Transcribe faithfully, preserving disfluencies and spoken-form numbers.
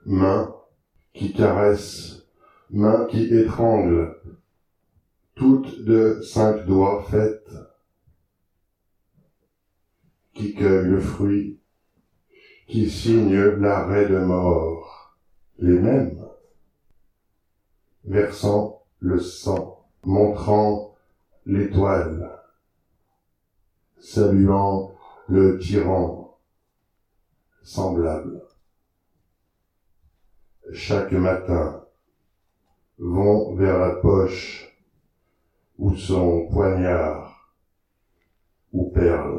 mains qui caressent, mains qui étranglent, toutes de cinq doigts faites, qui cueillent le fruit, qui signent l'arrêt de mort, les mêmes, versant le sang, montrant l'étoile, saluant le tyran semblable. Chaque matin, vont vers la poche où son poignard ou perle.